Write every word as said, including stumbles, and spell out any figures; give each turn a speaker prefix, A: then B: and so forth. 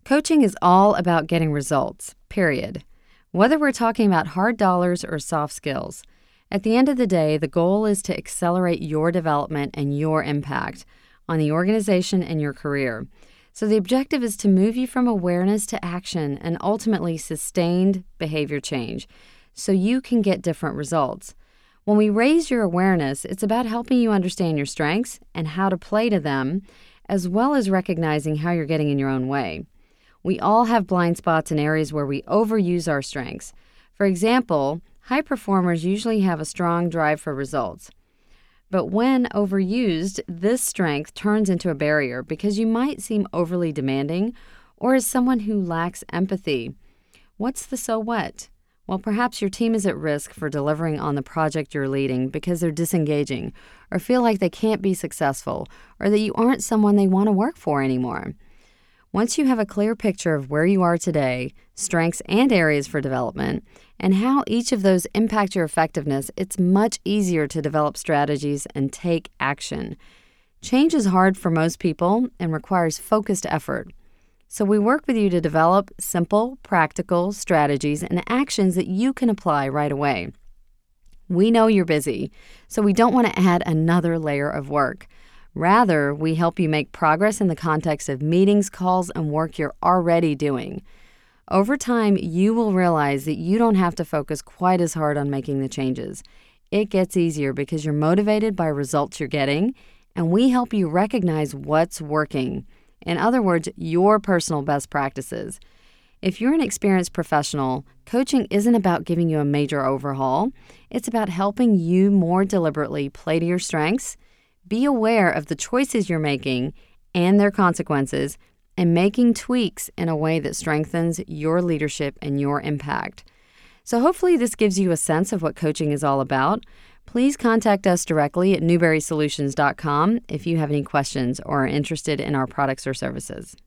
A: Coaching is all about getting results, period. Whether we're talking about hard dollars or soft skills, at the end of the day, the goal is to accelerate your development and your impact on the organization and your career. So the objective is to move you from awareness to action and ultimately sustained behavior change so you can get different results. When we raise your awareness, it's about helping you understand your strengths and how to play to them, as well as recognizing how you're getting in your own way. We all have blind spots in areas where we overuse our strengths. For example, high performers usually have a strong drive for results. But when overused, this strength turns into a barrier because you might seem overly demanding or as someone who lacks empathy. What's the so what? Well, perhaps your team is at risk for delivering on the project you're leading because they're disengaging or feel like they can't be successful or that you aren't someone they want to work for anymore. Once you have a clear picture of where you are today, strengths and areas for development, and how each of those impact your effectiveness, it's much easier to develop strategies and take action. Change is hard for most people and requires focused effort. So we work with you to develop simple, practical strategies and actions that you can apply right away. We know you're busy, so we don't want to add another layer of work. Rather, we help you make progress in the context of meetings, calls, and work you're already doing. Over time, you will realize that you don't have to focus quite as hard on making the changes. It gets easier because you're motivated by results you're getting, and we help you recognize what's working. In other words, your personal best practices. If you're an experienced professional, coaching isn't about giving you a major overhaul. It's about helping you more deliberately play to your strengths, be aware of the choices you're making and their consequences, and making tweaks in a way that strengthens your leadership and your impact. So hopefully this gives you a sense of what coaching is all about. Please contact us directly at newberry solutions dot com if you have any questions or are interested in our products or services.